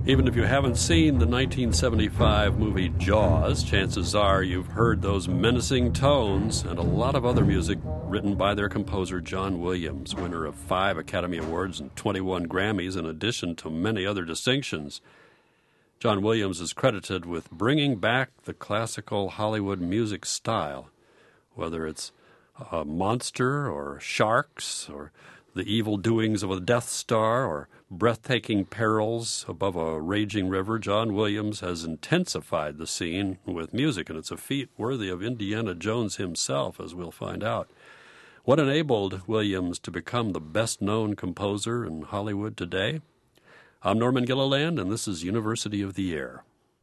Even if you haven't seen the 1975 movie Jaws, chances are you've heard those menacing tones and a lot of other music written by their composer John Williams, winner of 5 Academy Awards and 21 Grammys, in addition to many other distinctions. John Williams is credited with bringing back the classical Hollywood music style, whether it's a monster or sharks or the evil doings of a Death Star or breathtaking perils above a raging river. John Williams has intensified the scene with music, and it's a feat worthy of Indiana Jones himself, as we'll find out. What enabled Williams to become the best-known composer in Hollywood today? I'm Norman Gilliland, and this is University of the Air.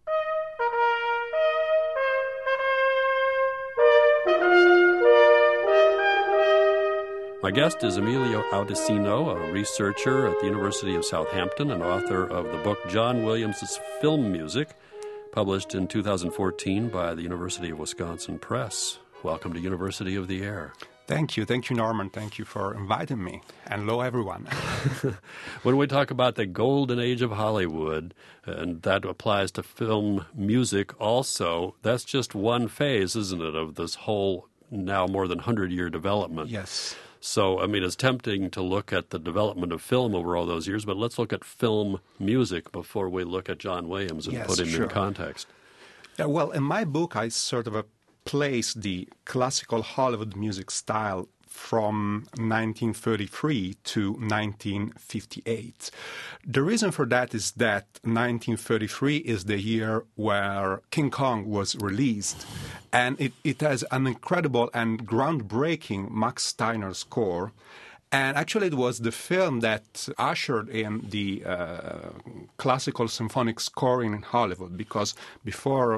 My guest is Emilio Audicino, a researcher at the University of Southampton and author of the book John Williams' Film Music, published in 2014 by the University of Wisconsin Press. Welcome to University of the Air. Thank you, Norman. Thank you for inviting me. And hello, everyone. When we talk about the golden age of Hollywood, and that applies to film music also, that's just one phase, isn't it, of this whole now more than 100-year development? Yes. So, I mean, it's tempting to look at the development of film over all those years, but let's look at film music before we look at John Williams and put him in context. Yeah, well, in my book, I sort of place the classical Hollywood music style from 1933 to 1958. The reason for that is that 1933 is the year where King Kong was released, and it has an incredible and groundbreaking Max Steiner score. And actually, it was the film that ushered in the classical symphonic scoring in Hollywood, because before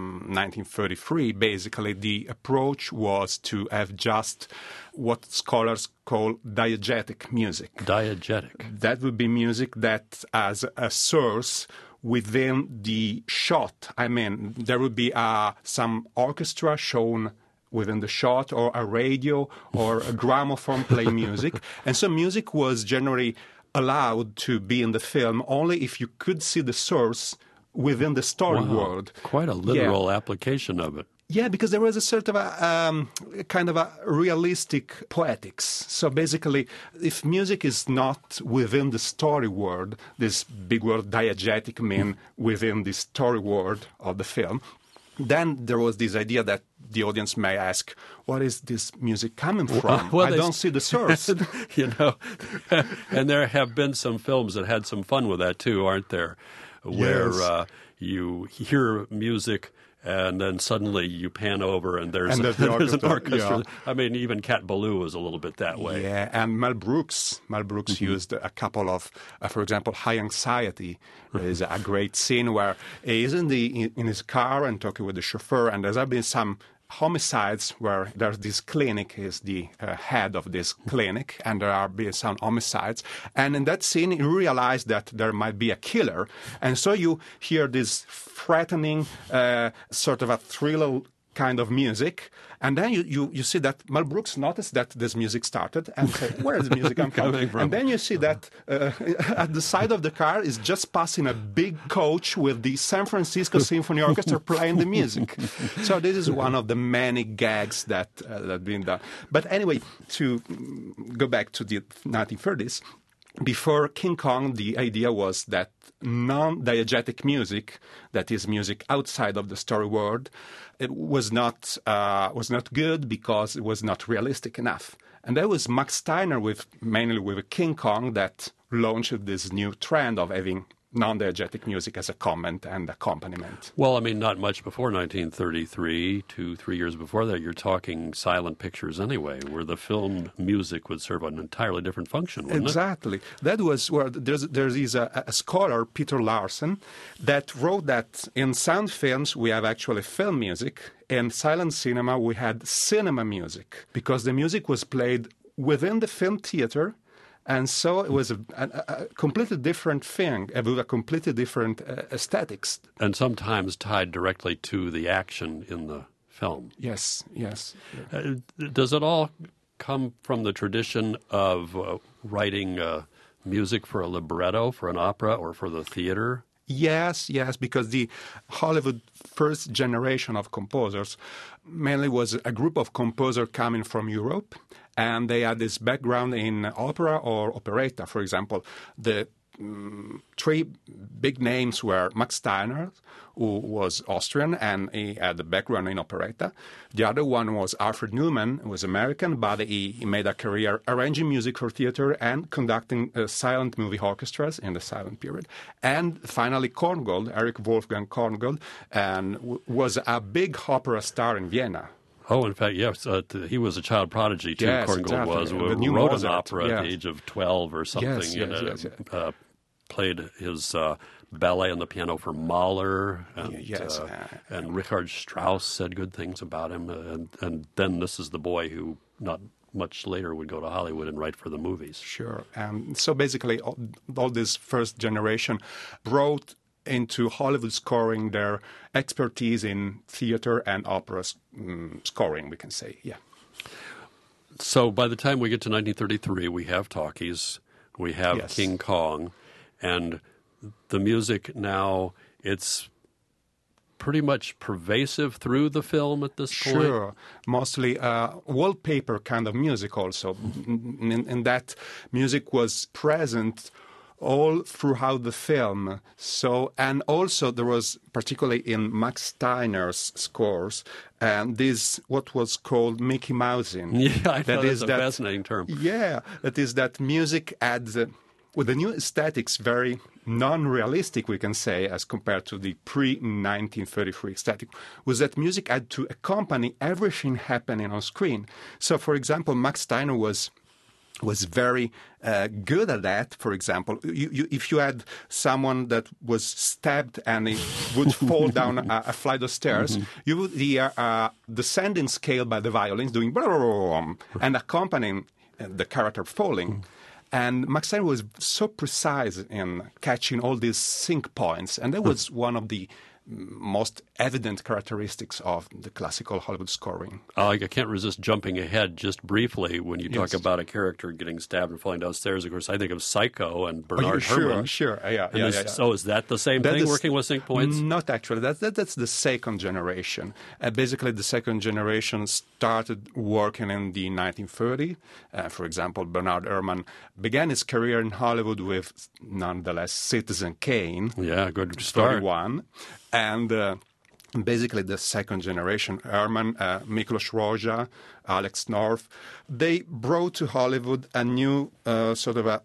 1933, basically, the approach was to have just what scholars call diegetic music. Diegetic. That would be music that has a source within the shot. I mean, there would be some orchestra shown within the shot, or a radio, or a gramophone play music. And so music was generally allowed to be in the film only if you could see the source within the story world. Quite a literal application of it. Yeah, because there was a sort of a kind of a realistic poetics. So basically, if music is not within the story world, this big word diegetic mean within the story world of the film, then there was this idea that the audience may ask, what is this music coming from? Well, I don't see the source. And there have been some films that had some fun with that too, aren't there? Where you hear music and then suddenly you pan over and there's an orchestra. Yeah. I mean, even Cat Ballou was a little bit that way. Yeah, and Mel Brooks used a couple of, for example, High Anxiety is a great scene where he is in his car and talking with the chauffeur, and there's been some homicides where there's this clinic, is the head of this clinic, and there are been some homicides. And in that scene, you realize that there might be a killer. And so you hear this threatening, sort of a thriller kind of music. And then you see that Mel Brooks noticed that this music started and said, where is the music coming from? And then you see that at the side of the car is just passing a big coach with the San Francisco Symphony Orchestra playing the music. So this is one of the many gags that have been done. But anyway, to go back to the 1930s, before King Kong, the idea was that non-diegetic music, that is music outside of the story world, it was not good because it was not realistic enough. And that was Max Steiner, mainly with King Kong, that launched this new trend of having non-diegetic music as a comment and accompaniment. Well, I mean, not much before 1933, 2-3 years before that, you're talking silent pictures anyway, where the film music would serve an entirely different function, wouldn't Exactly. That was where there is a scholar, Peter Larsen, that wrote that in sound films we have actually film music, in silent cinema we had cinema music, because the music was played within the film theater. And so it was a completely different thing, with a completely different aesthetics. And sometimes tied directly to the action in the film. Yes. Does it all come from the tradition of writing music for a libretto, for an opera, or for the theater? Yes, because the Hollywood first generation of composers mainly was a group of composers coming from Europe, and they had this background in opera or operetta. For example, the three big names were Max Steiner, who was Austrian, and he had a background in operetta. The other one was Alfred Newman, who was American, but he made a career arranging music for theater and conducting silent movie orchestras in the silent period. And finally, Korngold, Erich Wolfgang Korngold, and was a big opera star in Vienna. Oh, in fact, yes, he was a child prodigy, too. Yes, Korngold exactly. was. The new Wrote Mozart, an opera at the yes. age of 12 or something. Yes. Played his ballet on the piano for Mahler. And, Yes. And Richard Strauss said good things about him. And then this is the boy who, not much later, would go to Hollywood and write for the movies. Sure. So basically, all this first generation brought into Hollywood scoring their expertise in theater and opera scoring, we can say, yeah. So by the time we get to 1933, we have talkies, we have Yes. King Kong, and the music now, it's pretty much pervasive through the film at this point. Sure. Mostly wallpaper kind of music also. In that music was present all throughout the film. So, and also there was, particularly in Max Steiner's scores, this what was called Mickey Mousing. Yeah, I thought that's a fascinating term. Yeah, that is that music adds, with the new aesthetics, very non-realistic, we can say, as compared to the pre-1933 aesthetic, was that music had to accompany everything happening on screen. So, for example, Max Steiner was very good at that. For example, if you had someone that was stabbed and he would fall down a flight of stairs, you would hear a descending scale by the violins doing and accompanying the character falling. And Max Steiner was so precise in catching all these sync points, and that was one of the most evident characteristics of the classical Hollywood scoring. I can't resist jumping ahead just briefly when you talk about a character getting stabbed and falling downstairs. Of course, I think of Psycho and Bernard Herrmann. Sure. Yeah. So is that the same thing, working with sync points? Not actually. That's the second generation. Basically, the second generation started working in the 1930s. For example, Bernard Herrmann began his career in Hollywood with, nonetheless, Citizen Kane. Yeah, good start. 31. And basically the second generation, Herrmann, Miklos Rozsa, Alex North, they brought to Hollywood a new sort of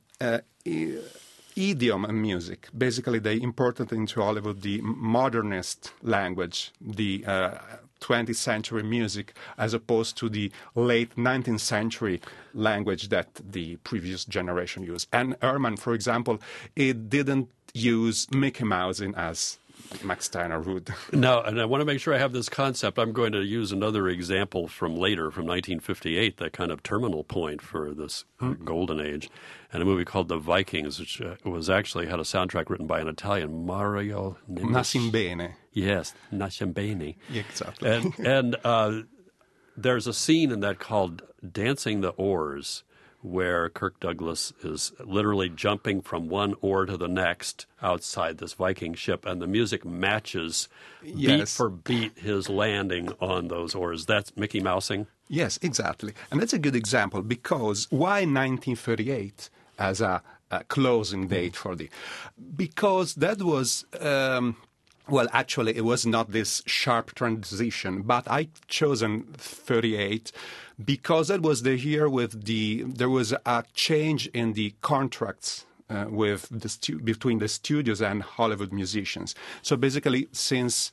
idiom in music. Basically, they imported into Hollywood the modernist language, the 20th century music, as opposed to the late 19th century language that the previous generation used. And Herrmann, for example, it didn't use Mickey Mousing as Max Steiner would. No, and I want to make sure I have this concept. I'm going to use another example from later, from 1958, that kind of terminal point for this golden age, and a movie called The Vikings, which was actually had a soundtrack written by an Italian, Mario Nasimbene. Yes, Nasimbene. Exactly. And there's a scene in that called Dancing the Oars, where Kirk Douglas is literally jumping from one oar to the next outside this Viking ship, and the music matches beat for beat his landing on those oars. That's Mickey Mousing? Yes, exactly. And that's a good example, because why 1938 as a closing date for the... Because that was... well, actually, it was not this sharp transition, but I chosen 38 because that was the year with there was a change in the contracts between the studios and Hollywood musicians. So basically, since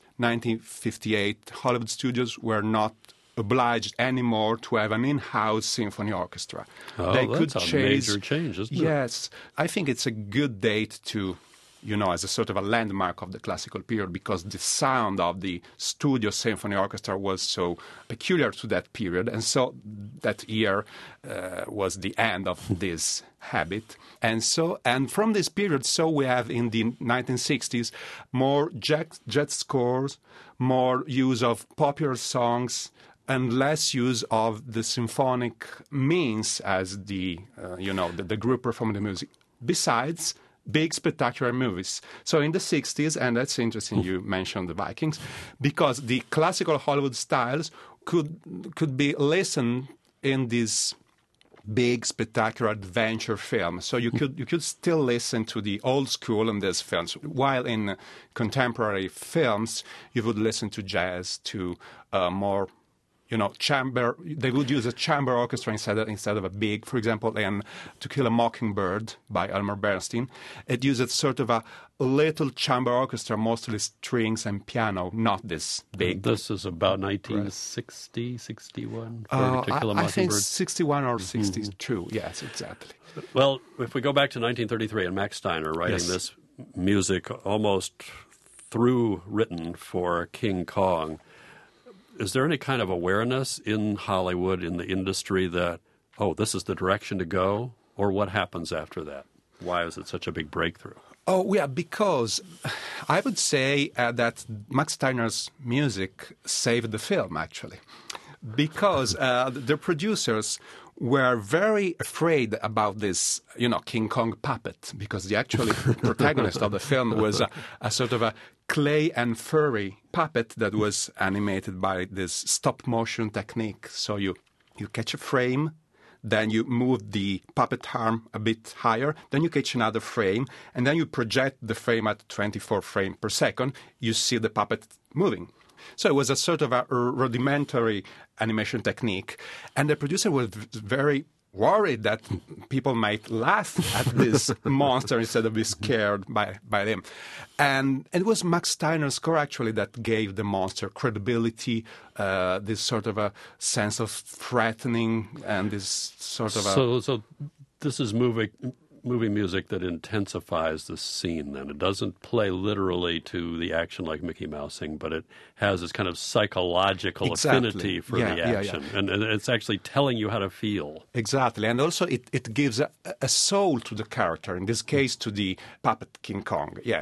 1958, Hollywood studios were not obliged anymore to have an in-house symphony orchestra. Oh, that's a major change, isn't it? Yes. I think it's a good date to... as a sort of a landmark of the classical period, because the sound of the studio symphony orchestra was so peculiar to that period. And so that year was the end of this habit. And from this period, we have in the 1960s more jet scores, more use of popular songs, and less use of the symphonic means as the group performing the music. Besides, big spectacular movies. So in the 60s, and that's interesting you mentioned the Vikings, because the classical Hollywood styles could be listened in these big spectacular adventure films. So you could still listen to the old school in these films, while in contemporary films you would listen to jazz, to more chamber. They would use a chamber orchestra instead of a big. For example, in To Kill a Mockingbird by Elmer Bernstein, it uses sort of a little chamber orchestra, mostly strings and piano, not this big. This is about 1960, 61 for To Kill a Mockingbird. I think 61 or 62. Yes, exactly. Well, if we go back to 1933 and Max Steiner writing this music almost written for King Kong, is there any kind of awareness in Hollywood, in the industry, that, this is the direction to go? Or what happens after that? Why is it such a big breakthrough? Oh, yeah, because I would say that Max Steiner's music saved the film, actually. Because the producers were very afraid about this, King Kong puppet, because the actual protagonist of the film was a sort of a clay and furry puppet that was animated by this stop-motion technique. So you catch a frame, then you move the puppet arm a bit higher, then you catch another frame, and then you project the frame at 24 frames per second. You see the puppet moving. So it was a sort of a rudimentary animation technique. And the producer was very worried that people might laugh at this monster instead of be scared by them. And it was Max Steiner's score, actually, that gave the monster credibility, this sort of a sense of threatening, and this sort of So this is movie music that intensifies the scene, then. It doesn't play literally to the action like Mickey Mousing, but it has this kind of psychological affinity for the action. Yeah. And it's actually telling you how to feel. Exactly. And also it gives a soul to the character, in this case to the puppet King Kong. Yeah.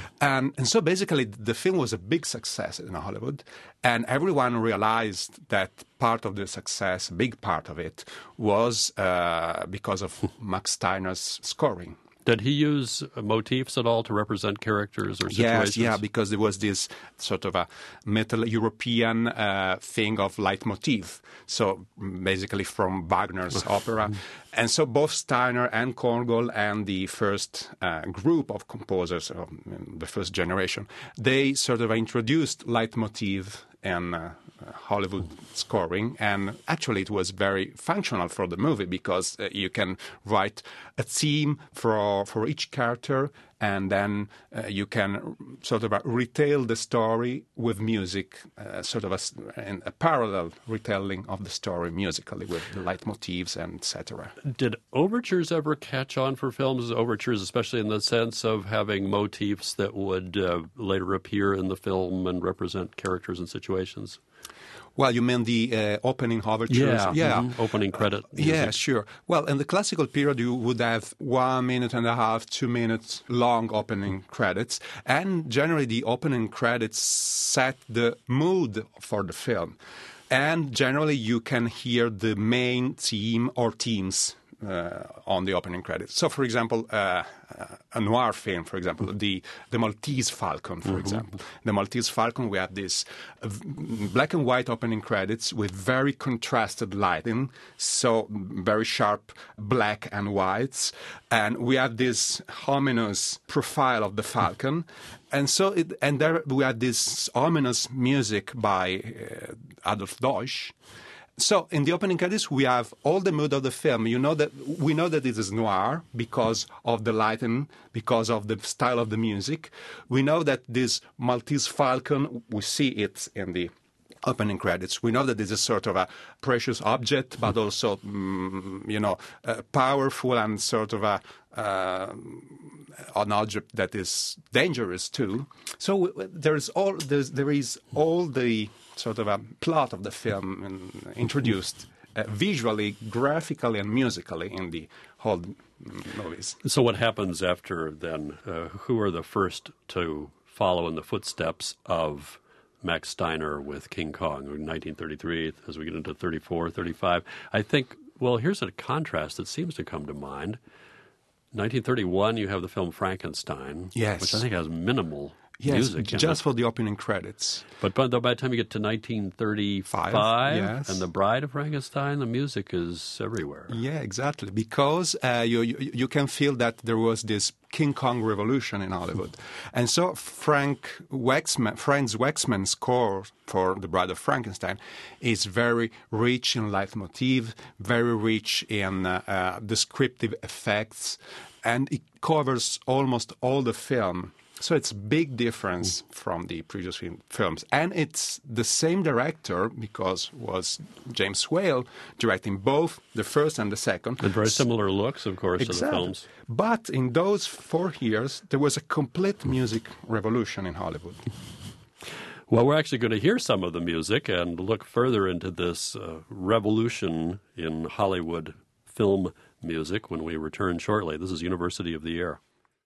And so basically the film was a big success in Hollywood, and everyone realized that part of the success, a big part of it, was because of Max Steiner's scoring. Did he use motifs at all to represent characters or situations? Yes, because there was this sort of a Middle European thing of leitmotif, so basically from Wagner's opera. And so both Steiner and Korngold and the first group of composers, the first generation, they sort of introduced leitmotif and Hollywood scoring, and actually it was very functional for the movie, because you can write a theme for each character, and then you can sort of retell the story with music, sort of a parallel retelling of the story musically with the leitmotifs and etc. Did overtures ever catch on for films? Overtures, especially in the sense of having motifs that would later appear in the film and represent characters and situations? Well, you mean the opening overtures? Yeah. Mm-hmm. Opening credit music. Yeah, sure. Well, in the classical period, you would have 1.5 minutes, 2 minutes long opening credits. And generally, the opening credits set the mood for the film. And generally, you can hear the main theme or themes on the opening credits. So, for example, a noir film, for example, the Maltese Falcon, for example. The Maltese Falcon, we have this black and white opening credits with very contrasted lighting, so very sharp black and whites. And we have this ominous profile of the Falcon. And so, there we had this ominous music by Adolf Deutsch. So in the opening credits, we have all the mood of the film. We know that it is noir because of the lighting, because of the style of the music. We know that this Maltese Falcon, we see it in the opening credits. We know that this is sort of a precious object, but also, powerful and sort of an object that is dangerous too. So there is all the sort of a plot of the film introduced visually, graphically, and musically in the whole movies. So what happens after then? Who are the first to follow in the footsteps of Max Steiner with King Kong in 1933, as we get into 34, 35? I think, well, here's a contrast that seems to come to mind. 1931, you have the film Frankenstein, Yes. which I think has minimal Yes, music in just it. for the opening credits. But by the time you get to 1935 yes. and The Bride of Frankenstein, the music is everywhere. Yeah, exactly. Because you can feel that there was this King Kong revolution in Hollywood. And so Franz Waxman's score for The Bride of Frankenstein is very rich in leitmotif, very rich in descriptive effects, and it covers almost all the film. So it's a big difference from the previous films. And it's the same director, because it was James Whale directing both the first and the second. And very similar looks, of course, to the Exactly. films. But in those 4 years, there was a complete music revolution in Hollywood. Well, we're actually going to hear some of the music and look further into this revolution in Hollywood film music when we return shortly. This is University of the Air.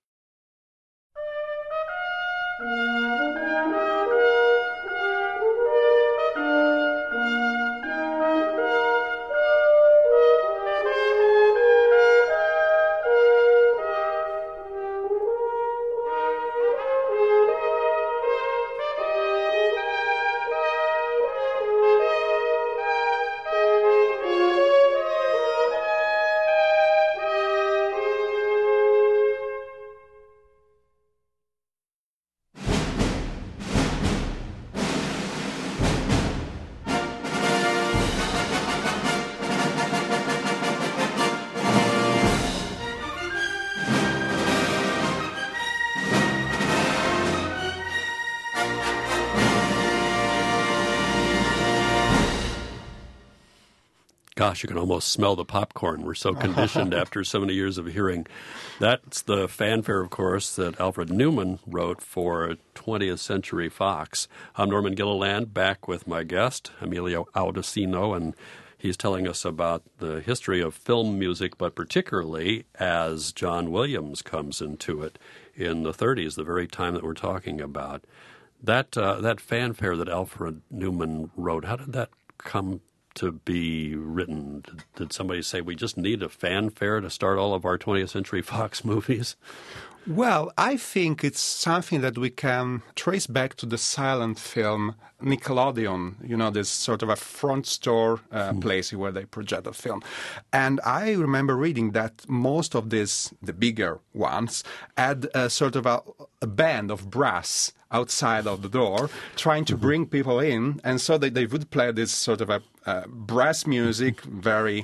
Gosh, you can almost smell the popcorn. We're so conditioned after so many years of hearing. That's the fanfare, of course, that Alfred Newman wrote for 20th Century Fox. I'm Norman Gilliland, back with my guest, Emilio Audicino, and he's telling us about the history of film music, but particularly as John Williams comes into it in the 30s, the very time that we're talking about. That fanfare that Alfred Newman wrote, how did that come to be written? Did somebody say, we just need a fanfare to start all of our 20th Century Fox movies? Well, I think it's something that we can trace back to the silent film Nickelodeon, this sort of a front store place where they project a film. And I remember reading that most of these, the bigger ones, had a sort of a band of brass outside of the door trying to bring people in. And so they would play this sort of a brass music, very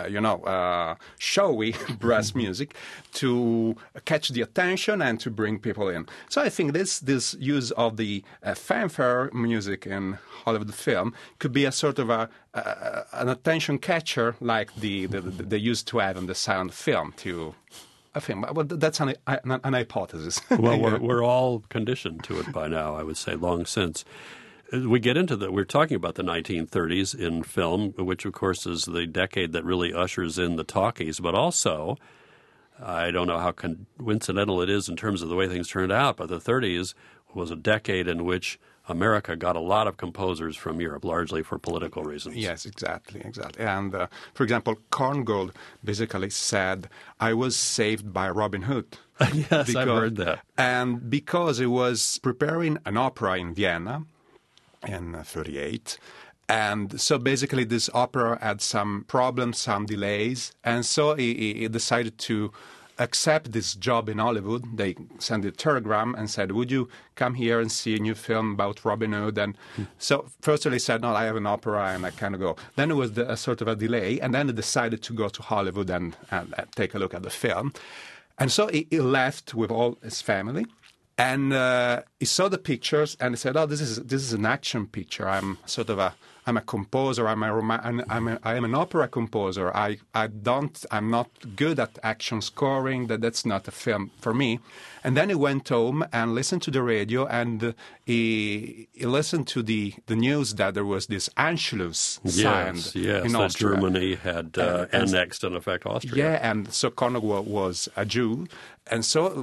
showy brass music to catch the attention and to bring people in. So I think this use of the fanfare music in Hollywood film could be a sort of an attention catcher like they used to have in the sound film to. I think, well, that's an hypothesis. Well, we're all conditioned to it by now, I would say, long since. We get into we're talking about the 1930s in film, which, of course, is the decade that really ushers in the talkies. But also, I don't know how coincidental it is in terms of the way things turned out, but the 30s was a decade in which America got a lot of composers from Europe, largely for political reasons. Yes, exactly. And, for example, Korngold basically said, I was saved by Robin Hood. Yes, I've heard that. And because he was preparing an opera in Vienna in 1938, and so basically this opera had some problems, some delays, and so he decided to accept this job in Hollywood. They sent a telegram and said, would you come here and see a new film about Robin Hood? And so first he said, no, I have an opera and I can't go. Then it was a sort of a delay, and then he decided to go to Hollywood and take a look at the film. And so he left with all his family. And he saw the pictures and he said, "Oh, this is an action picture. I'm a composer. I am an opera composer. I'm not good at action scoring. That's not a film for me." And then he went home and listened to the radio, and he listened to the news that there was this Anschluss signed in that Austria. Germany had annexed, in effect, Austria. Yeah, and so Korngold was a Jew, and so it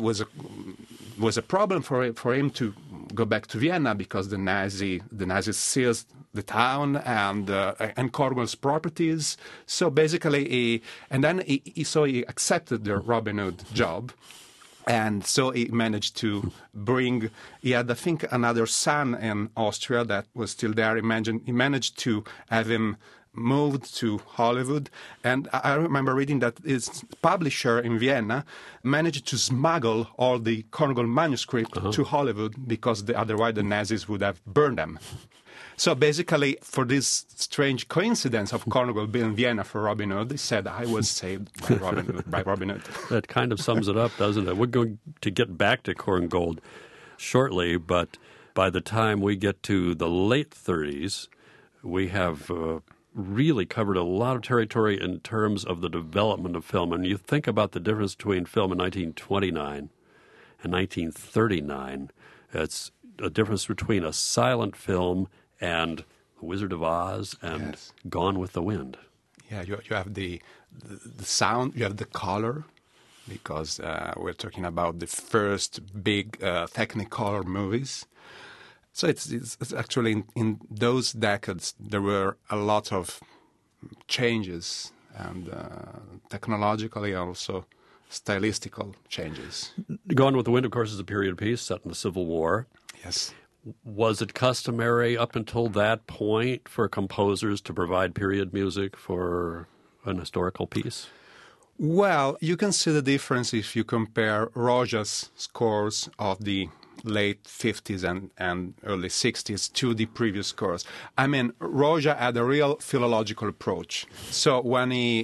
was a problem for him to go back to Vienna because the Nazis seized the town and Cornwall's properties. So basically, he accepted the Robin Hood job. And so he managed to bring, he had, I think, another son in Austria that was still there. He managed to have him moved to Hollywood. And I remember reading that his publisher in Vienna managed to smuggle all the Cornwall manuscript to Hollywood because otherwise the Nazis would have burned them. So basically, for this strange coincidence of Cornwall being in Vienna for Robin Hood, he said, I was saved by Robin Hood. That kind of sums it up, doesn't it? We're going to get back to Korngold shortly, but by the time we get to the late 30s, we have really covered a lot of territory in terms of the development of film. And you think about the difference between film in 1929 and 1939. It's a difference between a silent film and The Wizard of Oz and Gone with the Wind. Yeah, you have the sound, you have the color, because we're talking about the first big Technicolor movies. So it's actually in those decades there were a lot of changes, and technologically also stylistical changes. Gone with the Wind, of course, is a period piece set in the Civil War. Yes. Was it customary up until that point for composers to provide period music for an historical piece? Well, you can see the difference if you compare Roja's scores of the late 50s and early 60s to the previous scores. I mean, Roja had a real philological approach. So when he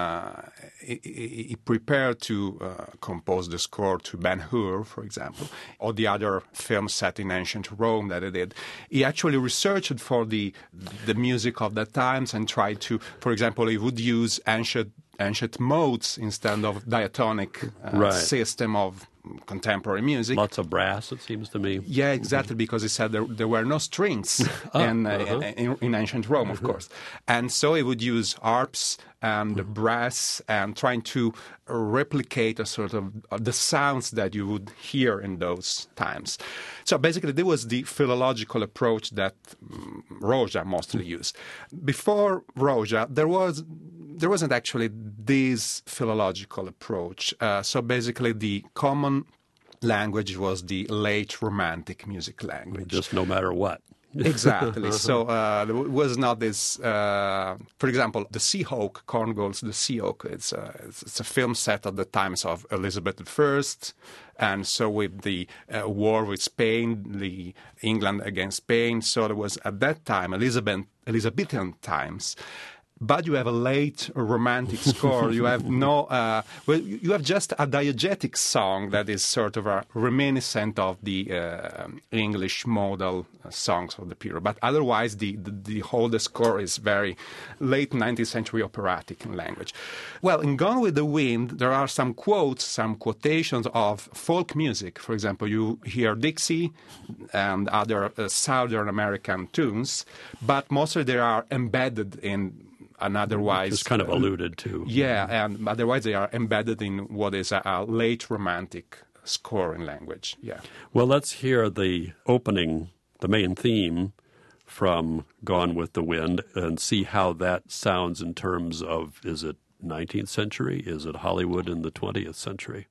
prepared to compose the score to Ben-Hur, for example, or the other films set in ancient Rome that he did, he actually researched for the music of that times and tried to, for example, he would use ancient modes instead of diatonic system of contemporary music. Lots of brass, it seems to me. Yeah, exactly, because he said there were no strings in ancient Rome, of course. And so he would use harps and brass and trying to replicate a sort of the sounds that you would hear in those times. So basically, there was the philological approach that Roja mostly used. Before Roja, there wasn't actually this philological approach. So basically, the common language was the late Romantic music language. Just no matter what. Exactly. So there was not this, for example, the Seahawk, Cornwall's The Seahawk. It's a film set at the times of Elizabeth I, and so with the war with Spain, the England against Spain. So there was at that time Elizabethan times. But you have a late Romantic score. You have you have just a diegetic song that is sort of reminiscent of the English modal songs of the period. But otherwise, the whole score is very late 19th century operatic in language. Well, in Gone with the Wind, there are some quotes, some quotations of folk music. For example, you hear Dixie and other Southern American tunes, but mostly they are embedded in and otherwise... It's kind of alluded to. Yeah, and otherwise they are embedded in what is a late Romantic score in language, yeah. Well, let's hear the opening, the main theme from Gone with the Wind, and see how that sounds in terms of, is it 19th century? Is it Hollywood in the 20th century?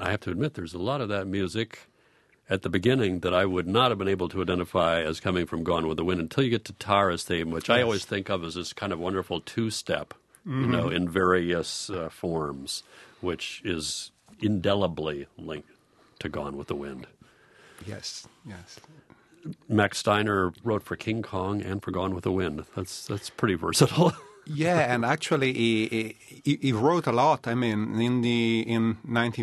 I have to admit, there's a lot of that music at the beginning that I would not have been able to identify as coming from Gone with the Wind until you get to Tara's theme, which I always think of as this kind of wonderful two-step, in various forms, which is indelibly linked to Gone with the Wind. Yes, yes. Max Steiner wrote for King Kong and for Gone with the Wind. That's pretty versatile. Yeah, and actually he wrote a lot. I mean, in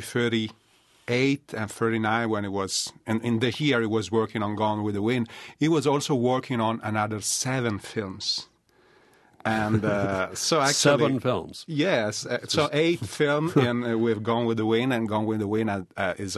1938 and 39, when it was, and in the year he was working on Gone with the Wind, he was also working on another 7 films. And so actually 7 films. Yes, so 8 films with Gone with the Wind, and Gone with the Wind is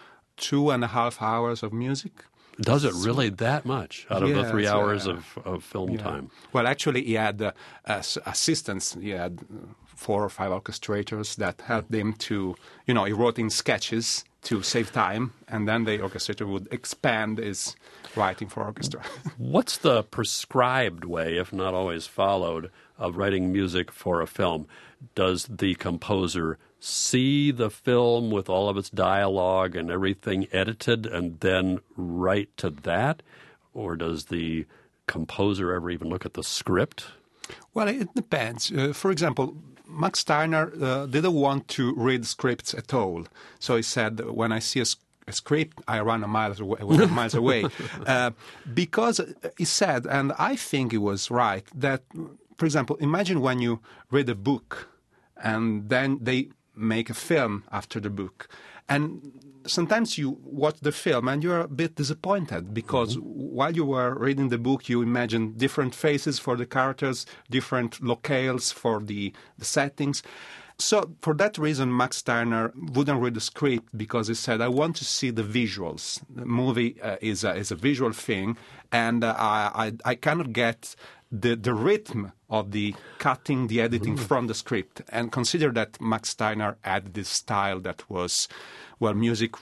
2.5 hours of music. Does it really that much out of the 3 hours of film time? Well, actually, he had assistants. He had 4 or 5 orchestrators that helped him to, he wrote in sketches to save time, and then the orchestrator would expand his writing for orchestra. What's the prescribed way, if not always followed, of writing music for a film? Does the composer see the film with all of its dialogue and everything edited and then write to that? Or does the composer ever even look at the script? Well, it depends. For example, Max Steiner didn't want to read scripts at all. So he said, when I see a script, I run miles away. Because he said, and I think he was right, that, for example, imagine when you read a book and then they make a film after the book. And sometimes you watch the film and you're a bit disappointed because while you were reading the book, you imagine different faces for the characters, different locales for the settings. So for that reason, Max Steiner wouldn't read the script because he said, I want to see the visuals. The movie is a visual thing, and I cannot get the rhythm of the cutting, the editing from the script. And consider that Max Steiner had this style that was, music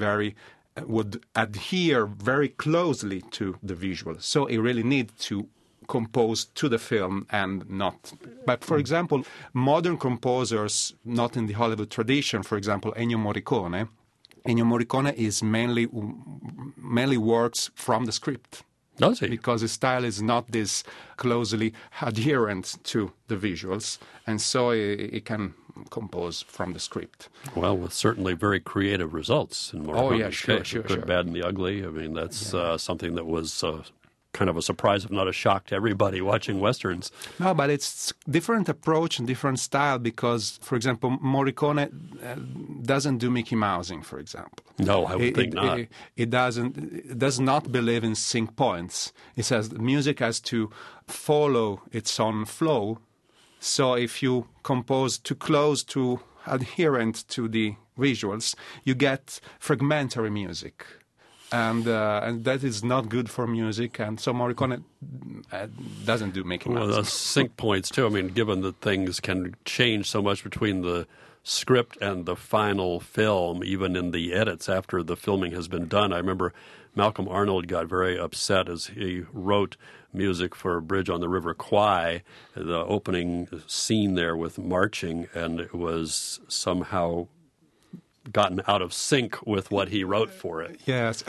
would adhere very closely to the visual. So he really needed to compose to the film and not. But for example, modern composers, not in the Hollywood tradition, for example, Ennio Morricone is mainly works from the script. Does he? Because his style is not this closely adherent to the visuals, and so he can compose from the script. Well, with certainly very creative results in Morricone's case. Sure. Good, bad, and the ugly. I mean, that's something that was kind of a surprise, if not a shock to everybody watching Westerns. No, but it's different approach and different style because, for example, Morricone doesn't do Mickey Mousing, for example. No, I would think not. It does not believe in sync points. It says music has to follow its own flow. So if you compose too close to adherent to the visuals, you get fragmentary music. And that is not good for music, and so Morricone doesn't do Mickey Mouse. Well, the sync points, too. I mean, given that things can change so much between the script and the final film, even in the edits after the filming has been done. I remember Malcolm Arnold got very upset as he wrote music for Bridge on the River Kwai, the opening scene there with marching, and it was somehow gotten out of sync with what he wrote for it. Yes,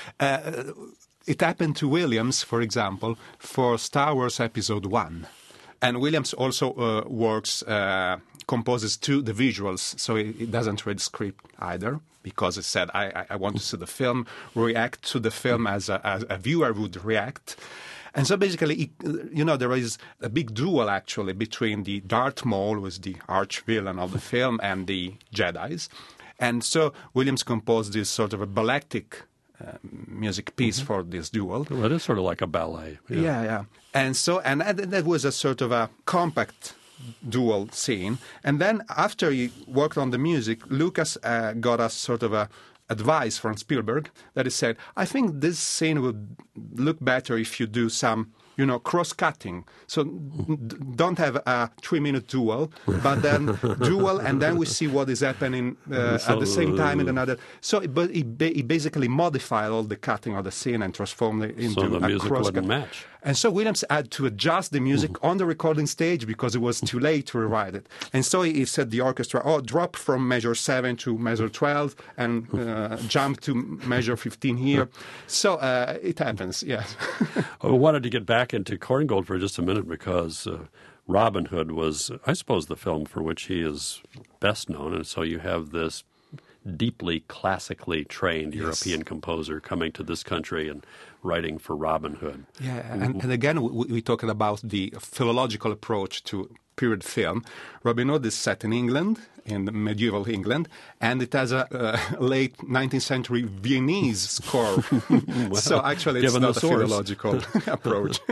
it happened to Williams, for example, for Star Wars Episode 1. And Williams also composes to the visuals, so he doesn't read script either, because he said, I want to see the film, react to the film as a viewer would react. And so basically, there is a big duel, actually, between the Darth Maul, who is the arch-villain of the film, and the Jedis. And so Williams composed this sort of a balletic music piece for this duel. Well, it is sort of like a ballet. Yeah. And so, and that was a sort of a compact duel scene. And then after he worked on the music, Lucas got a sort of a advice from Spielberg that he said, I think this scene would look better if you do some cross-cutting. So don't have a 3-minute duel, but then duel, and then we see what is happening at the same time in another. So, but he basically modified all the cutting of the scene and transformed it into so the a music cross-cut. wouldn't match. And so Williams had to adjust the music on the recording stage because it was too late to rewrite it. And so he said the orchestra, drop from measure 7 to measure 12 and jump to measure 15 here. So it happens, yes. I wanted to get back into Korngold for just a minute because Robin Hood was, I suppose, the film for which he is best known. And so you have this deeply classically trained European composer coming to this country and writing for Robin Hood. Yeah, and again, we talked about the philological approach to period film. Robin Hood is set in England, in medieval England, and it has a late 19th century Viennese score. Well, so actually it's not a philological approach.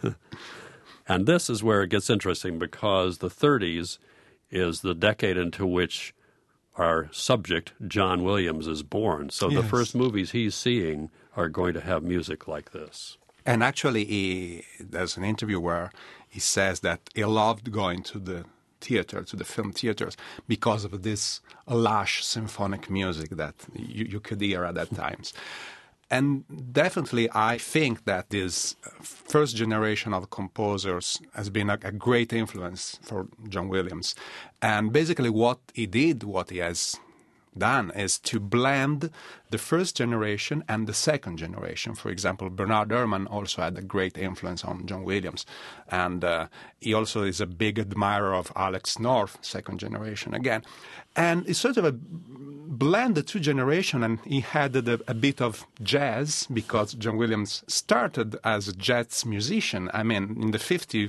And this is where it gets interesting because the 30s is the decade into which our subject, John Williams, is born. So the first movies he's seeing are going to have music like this. And actually, there's an interview where he says that he loved going to the theater, to the film theaters, because of this lush symphonic music that you could hear at that times. And definitely, I think that this first generation of composers has been a great influence for John Williams. And basically what he has done is to blend the first generation and the second generation. For example, Bernard Herrmann also had a great influence on John Williams. And he also is a big admirer of Alex North, second generation again. And it's sort of a blend the two generations, and he added a bit of jazz because John Williams started as a jazz musician. I mean, in the 50s,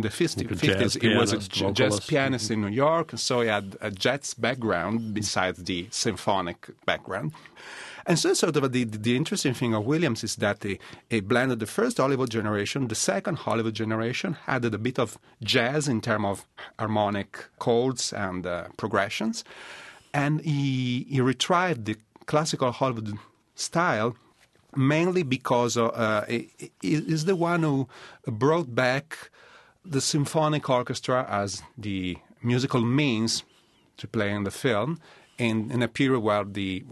he was a jazz pianist in New York, so he had a jazz background besides the symphonic background. And so sort of the interesting thing of Williams is that he blended the first Hollywood generation, the second Hollywood generation, added a bit of jazz in terms of harmonic chords and progressions, and he retrieved the classical Hollywood style mainly because he is the one who brought back the symphonic orchestra as the musical means to play in the film in a period where the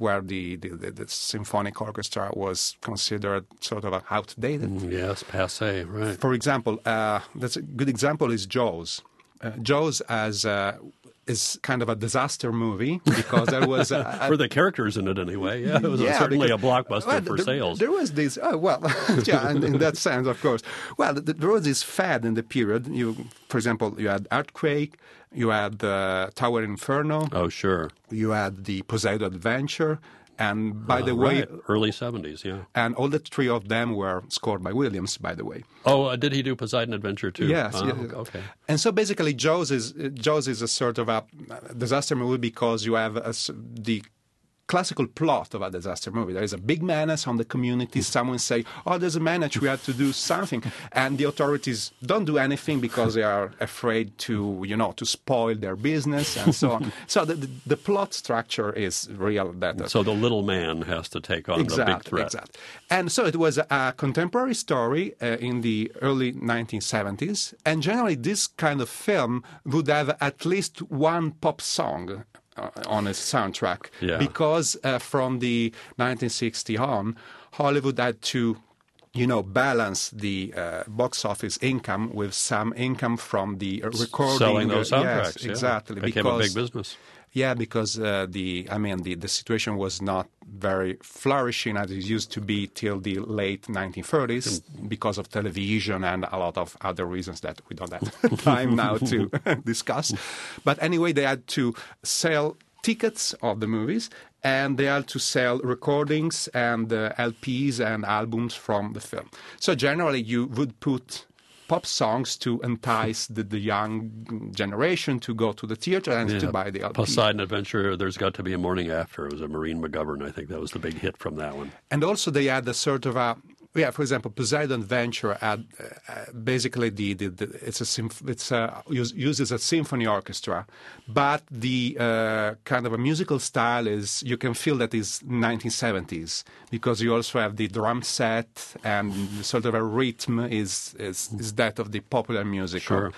symphonic orchestra was considered sort of outdated. Yes, passé, right. For example, that's a good example is Jaws. Jaws is kind of a disaster movie because there was for the characters in it anyway. Yeah, it was certainly a blockbuster for sales. There was this, yeah, and in that sense, of course. Well, there was this fad in the period. For example, you had Earthquake, you had Tower Inferno. Oh, sure. You had the Poseidon Adventure. And by the way, early 70s, yeah. And all the three of them were scored by Williams, by the way. Oh, did he do Poseidon Adventure too? Yes. Okay. And so basically, Jaws is a sort of a disaster movie because you have the classical plot of a disaster movie. There is a big menace on the community. Someone say, there's a menace, we have to do something. And the authorities don't do anything because they are afraid to spoil their business and so on. So the plot structure is real. So the little man has to take on the big threat. Exactly. And so it was a contemporary story in the early 1970s. And generally, this kind of film would have at least one pop song on its soundtrack, because from the 1960s on, Hollywood had to, balance the box office income with some income from the recording. Selling those soundtracks. Yes, exactly. It became a big business. Yeah, because the situation was not very flourishing as it used to be till the late 1930s because of television and a lot of other reasons that we don't have time now to discuss. But anyway, they had to sell tickets of the movies, and they had to sell recordings and LPs and albums from the film. So generally, you would put pop songs to entice the young generation to go to the theater and to buy the LP. Poseidon Adventure, There's Got to Be a Morning After. It was a Maureen McGovern. I think that was the big hit from that one. And also they had a sort of for example, Poseidon Adventure had basically uses a symphony orchestra, but the kind of a musical style is, you can feel that is 1970s because you also have the drum set and sort of a rhythm is that of the popular music. Sure.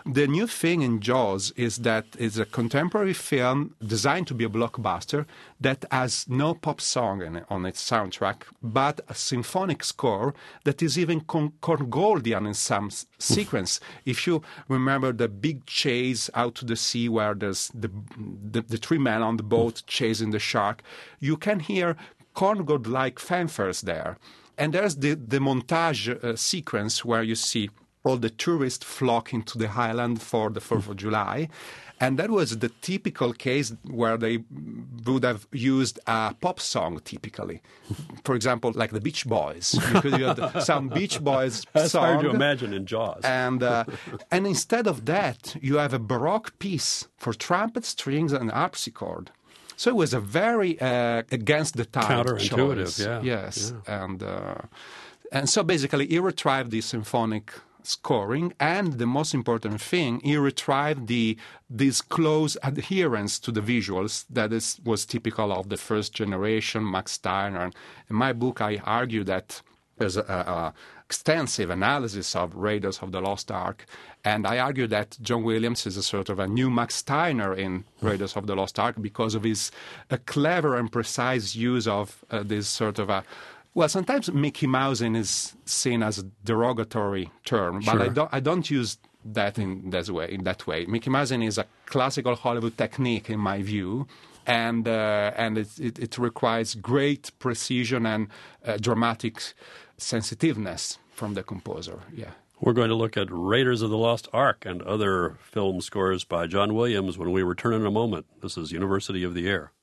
The new thing in Jaws is that it's a contemporary film designed to be a blockbuster that has no pop song on its soundtrack, but a symphonic score that is even Korngoldian in some sequence. If you remember the big chase out to the sea where there's the three men on the boat chasing the shark, you can hear Korngold-like fanfares there. And there's the montage sequence where you see all the tourists flocking to the island for the 4th of July. And that was the typical case where they would have used a pop song typically. For example, like the Beach Boys. You could use some Beach Boys That's song. hard to imagine in Jaws. And instead of that, you have a Baroque piece for trumpet, strings, and harpsichord. So it was a very against the time counterintuitive, choice. yeah. Yes, yeah. And so basically he retrieved the symphonic scoring, and the most important thing, he retrieved this close adherence to the visuals that was typical of the first generation, Max Steiner. In my book, I argue that there's a extensive analysis of Raiders of the Lost Ark, and I argue that John Williams is a sort of a new Max Steiner in Raiders of the Lost Ark because of his clever and precise use of this sort of a... Well, sometimes Mickey Mousing is seen as a derogatory term, but Sure. I don't use that in that way. Mickey Mousing is a classical Hollywood technique, in my view, and it requires great precision and dramatic sensitiveness from the composer. Yeah. We're going to look at Raiders of the Lost Ark and other film scores by John Williams when we return in a moment. This is University of the Air.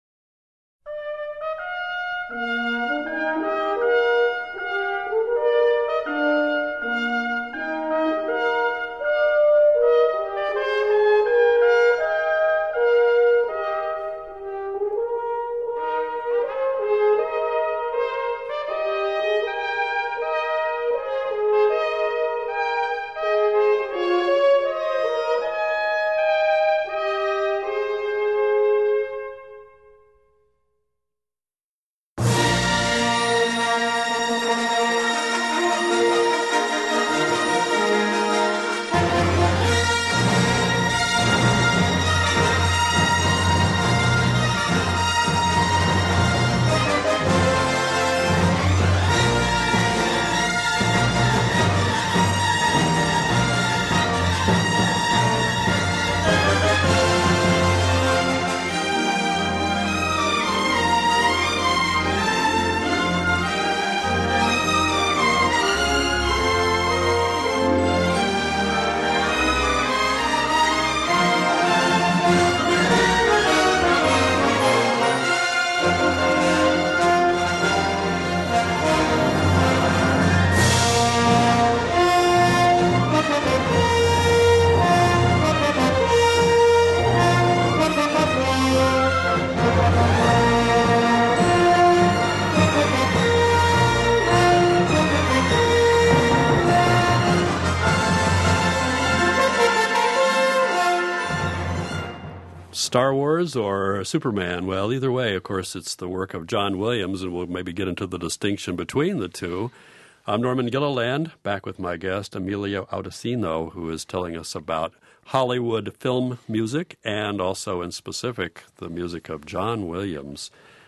Star Wars or Superman? Well, either way, of course, it's the work of John Williams, and we'll maybe get into the distinction between the two. I'm Norman Gilliland, back with my guest, Emilio Audicino, who is telling us about Hollywood film music and also, in specific, the music of John Williams.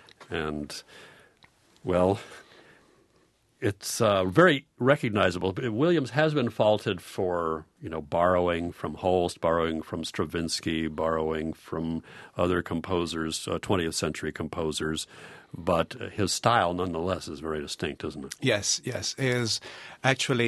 And, well, it's very recognizable. Williams has been faulted for, borrowing from Holst, borrowing from Stravinsky, borrowing from other composers, 20th century composers. But his style, nonetheless, is very distinct, isn't it? Yes. Is actually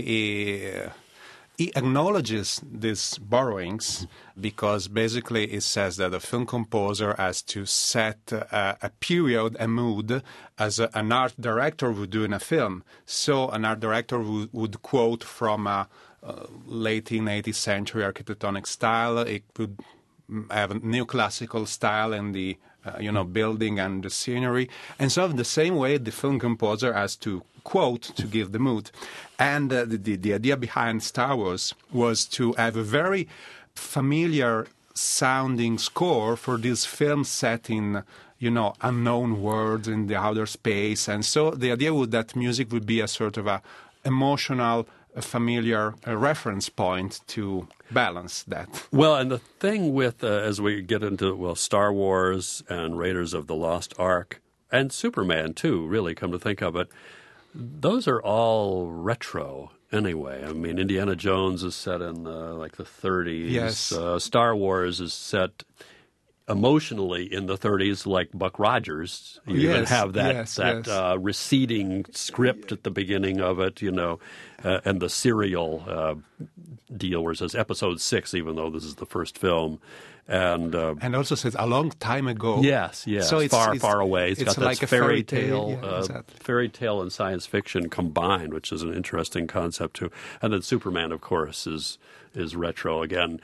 he acknowledges these borrowings because basically it says that a film composer has to set a period, a mood, as an art director would do in a film. So an art director would quote from a late 18th century architectonic style. It would have a neoclassical style in the building and the scenery. And so in the same way, the film composer has to quote to give the mood. And the idea behind Star Wars was to have a very familiar sounding score for this film set in, unknown worlds in the outer space. And so the idea was that music would be a sort of a emotional a familiar reference point to balance that. Well, and the thing with, as we get into, Star Wars and Raiders of the Lost Ark, and Superman, too, really, come to think of it, those are all retro anyway. I mean, Indiana Jones is set in the 30s. Yes. Star Wars is set emotionally in the 30s, like Buck Rogers. You even have that receding script at the beginning of it, and the serial deal where it says Episode 6, even though this is the first film. And also says a long time ago. Yes. So it's far away. It's got like this a fairy tale, exactly. Fairy tale and science fiction combined, which is an interesting concept too. And then Superman, of course, is retro again,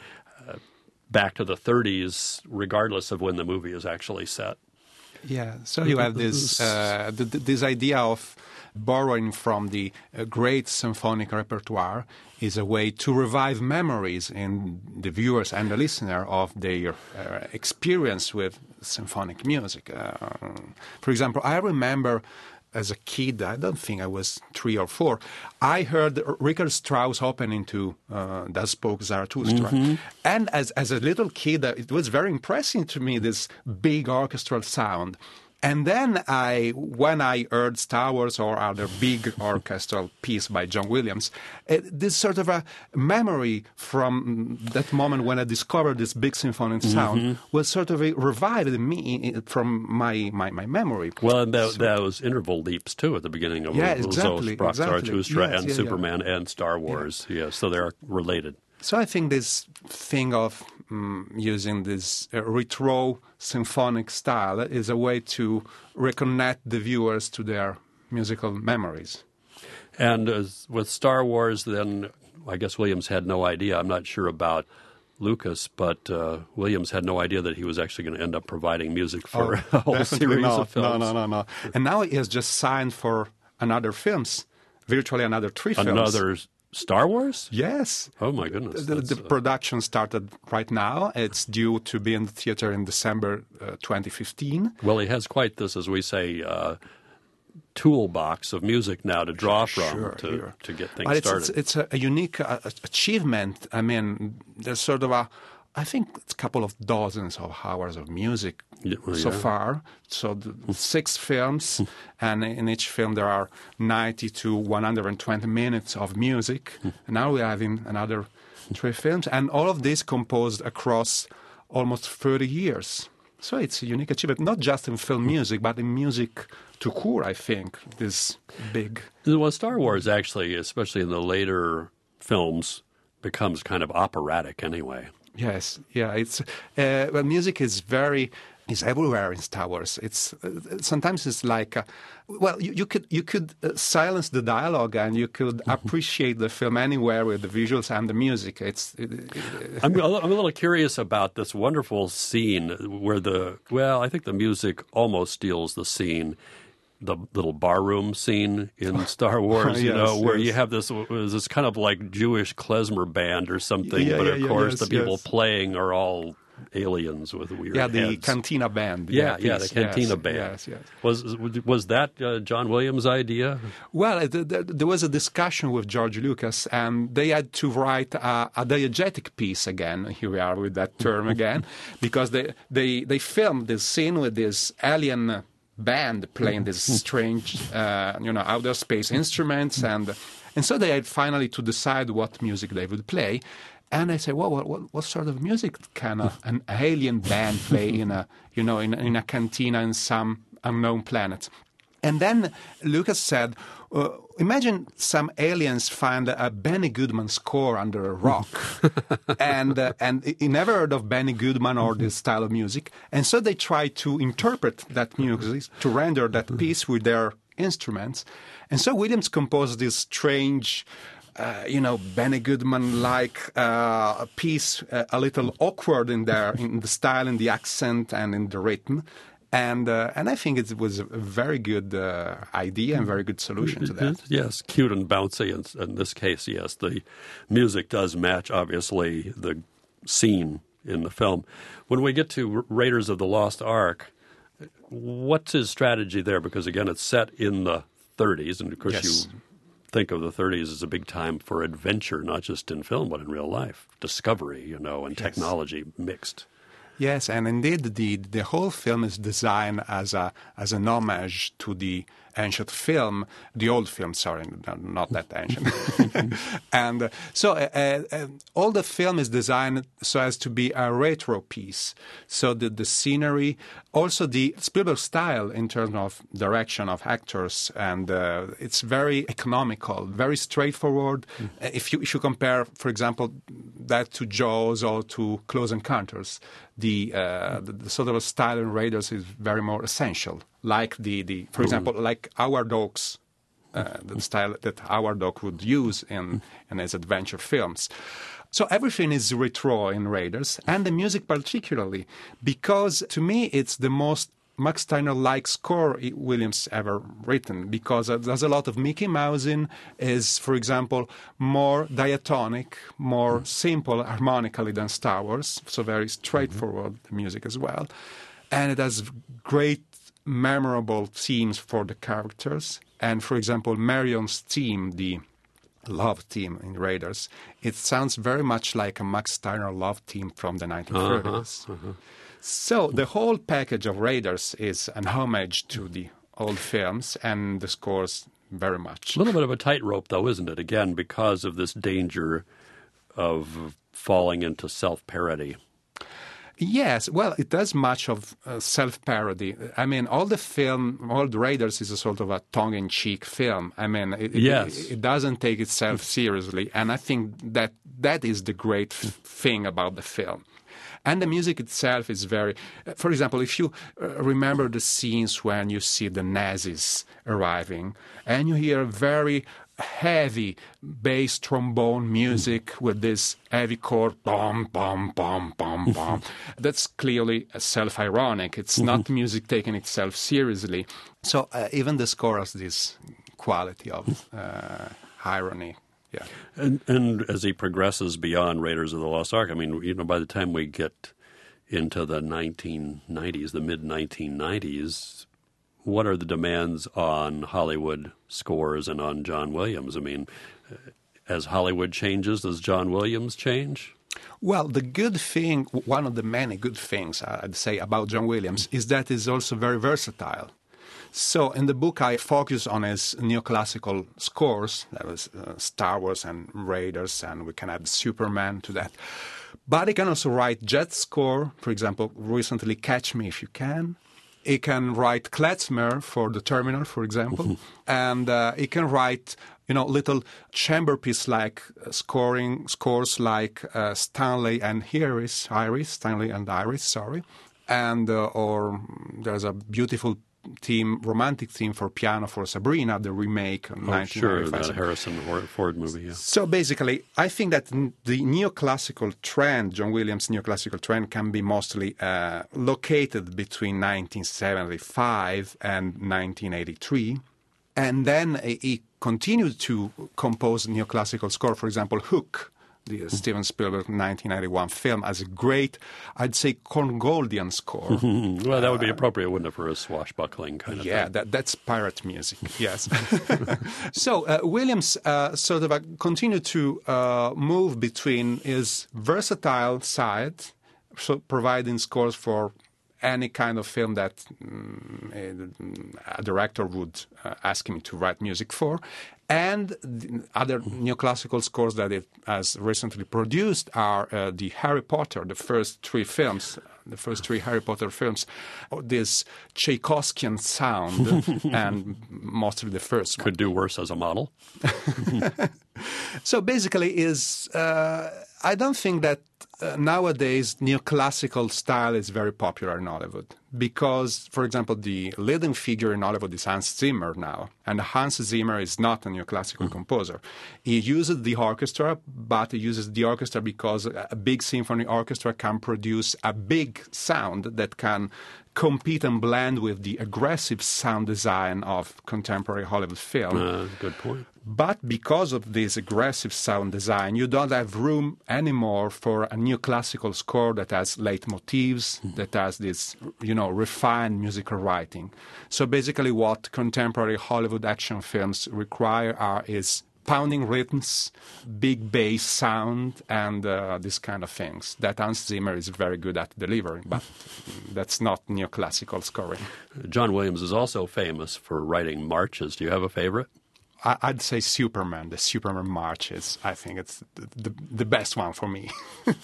back to the 30s, regardless of when the movie is actually set. Yeah. So you have this idea of borrowing from the great symphonic repertoire is a way to revive memories in the viewers and the listener of their experience with symphonic music. For example, I remember as a kid, I don't think I was 3 or 4, I heard Richard Strauss opening to Das Spoke Zarathustra. Mm-hmm. And as a little kid, it was very impressive to me, this big orchestral sound. And then when I heard Star Wars or other big orchestral piece by John Williams, this sort of a memory from that moment when I discovered this big symphonic sound was sort of revived in me from my memory. Well, and those interval leaps, too, at the beginning of Zarathustra and Superman and Star Wars. Yeah. So they're related. So I think this thing of using this retro symphonic style is a way to reconnect the viewers to their musical memories. And with Star Wars, then, I guess Williams had no idea. I'm not sure about Lucas, but Williams had no idea that he was actually going to end up providing music for a whole series of films. No. And now he has just signed for another films, virtually another 3 films. Another Star Wars? Yes. Oh, my goodness. The production started right now. It's due to be in the theater in December 2015. Well, he has quite this, as we say, toolbox of music now to draw from to get things started. It's a unique achievement. I mean, there's sort of I think it's a couple of dozens of hours of music so far. So 6 films, and in each film there are 90 to 120 minutes of music. And now we're having another 3 films, and all of this composed across almost 30 years. So it's a unique achievement, not just in film music, but in music to court, I think, this big. Well, Star Wars actually, especially in the later films, becomes kind of operatic anyway. Yes, yeah. It's well, music is everywhere in Star Wars. It's sometimes it's like, you could silence the dialogue and you could appreciate the film anywhere with the visuals and the music. I'm a little curious about this wonderful scene where I think the music almost steals the scene. The little barroom scene in Star Wars, where you have this kind of like Jewish klezmer band or something, but of course the people playing are all aliens with weird heads. The Cantina Band. The Cantina Band. Yes. Was that John Williams' idea? Well, there was a discussion with George Lucas, and they had to write a diegetic piece again. Here we are with that term again, because they filmed this scene with this alien band playing this strange, outer space instruments, and so they had finally to decide what music they would play. And I said, what sort of music can an alien band play in a cantina in some unknown planet? And then Lucas said, imagine some aliens find a Benny Goodman score under a rock. and he never heard of Benny Goodman or this style of music. And so they tried to interpret that music, to render that piece with their instruments. And so Williams composed this strange, Benny Goodman-like piece, a little awkward in the style, in the accent, and in the rhythm. And I think it was a very good idea and very good solution to that. Yes, cute and bouncy. In this case, yes, the music does match, obviously, the scene in the film. When we get to Raiders of the Lost Ark, what's his strategy there? Because, again, it's set in the 30s, and, of course, you think of the 30s as a big time for adventure, not just in film, but in real life. Discovery, and technology mixed. Yes, and indeed the whole film is designed as an homage to the ancient film, the old film, sorry, not that ancient. And so all the film is designed so as to be a retro piece. So the scenery, also the Spielberg style in terms of direction of actors, and it's very economical, very straightforward. If you compare, for example, that to Jaws or to Close Encounters, the sort of style in Raiders is very more essential. Like for example, like Howard Hawks, the style that Howard Hawks would use in his adventure films. So everything is retro in Raiders, and the music particularly, because to me it's the most Max Steiner-like score Williams ever written, because there's a lot of Mickey Mousing, is, for example, more diatonic, more simple harmonically than Star Wars, so very straightforward music as well. And it has great memorable themes for the characters. And, for example, Marion's theme, the love theme in Raiders, it sounds very much like a Max Steiner love theme from the 1930s. So the whole package of Raiders is an homage to the old films, and the scores very much. A little bit of a tightrope, though, isn't it? Again, because of this danger of falling into self-parody. Yes, well, it does much of self-parody. I mean, all the Raiders is a sort of a tongue-in-cheek film. I mean, it doesn't take itself seriously, and I think that is the great thing about the film. And the music itself is very... For example, if you remember the scenes when you see the Nazis arriving, and you hear very heavy bass trombone music with this heavy chord, bom, bom, bom, bom, bom. That's clearly self-ironic. It's not music taking itself seriously. So even the score has this quality of irony. Yeah. And as he progresses beyond Raiders of the Lost Ark, I mean, by the time we get into the 1990s, the mid-1990s, what are the demands on Hollywood scores and on John Williams? I mean, as Hollywood changes, does John Williams change? Well, the good thing, one of the many good things I'd say about John Williams is that he's also very versatile. So in the book, I focus on his neoclassical scores. That was Star Wars and Raiders, and we can add Superman to that. But he can also write jet score, for example, recently Catch Me If You Can. He can write klezmer for the Terminal, for example. And he can write, little chamber piece-like scores like Stanley and Iris, sorry. And or there's a beautiful romantic theme for piano for Sabrina, the remake in 1995. Sure, the Harrison Ford movie, yeah. So basically, I think that the neoclassical trend, John Williams' neoclassical trend, can be mostly located between 1975 and 1983. And then he continued to compose neoclassical score, for example, Hook, the Steven Spielberg 1991 film, as a great, I'd say, Korngoldian score. Well, that would be appropriate, wouldn't it, for a swashbuckling kind of thing? Yeah, that's pirate music, yes. So Williams sort of continued to move between his versatile side, so providing scores for any kind of film that a director would ask him to write music for, and other neoclassical scores that it has recently produced are the Harry Potter, the first three Harry Potter films, this Tchaikovskyan sound, and mostly the first one. Could do worse as a model. So basically I don't think that nowadays neoclassical style is very popular in Hollywood because, for example, the leading figure in Hollywood is Hans Zimmer now. And Hans Zimmer is not a neoclassical composer. He uses the orchestra, but he uses the orchestra because a big symphony orchestra can produce a big sound that can compete and blend with the aggressive sound design of contemporary Hollywood film. Good point. But because of this aggressive sound design, you don't have room anymore for a neoclassical score that has leitmotifs, that has this, refined musical writing. So basically what contemporary Hollywood action films require is pounding rhythms, big bass sound, and these kind of things that Hans Zimmer is very good at delivering, but that's not neoclassical scoring. John Williams is also famous for writing marches. Do you have a favorite? I'd say Superman. The Superman march is, I think it's the best one for me.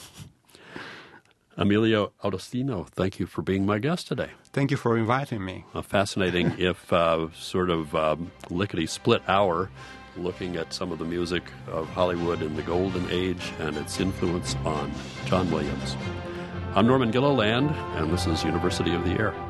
Emilio Audustino, thank you for being my guest today. Thank you for inviting me. A fascinating, if sort of lickety-split hour, looking at some of the music of Hollywood in the Golden Age and its influence on John Williams. I'm Norman Gilliland, and this is University of the Air.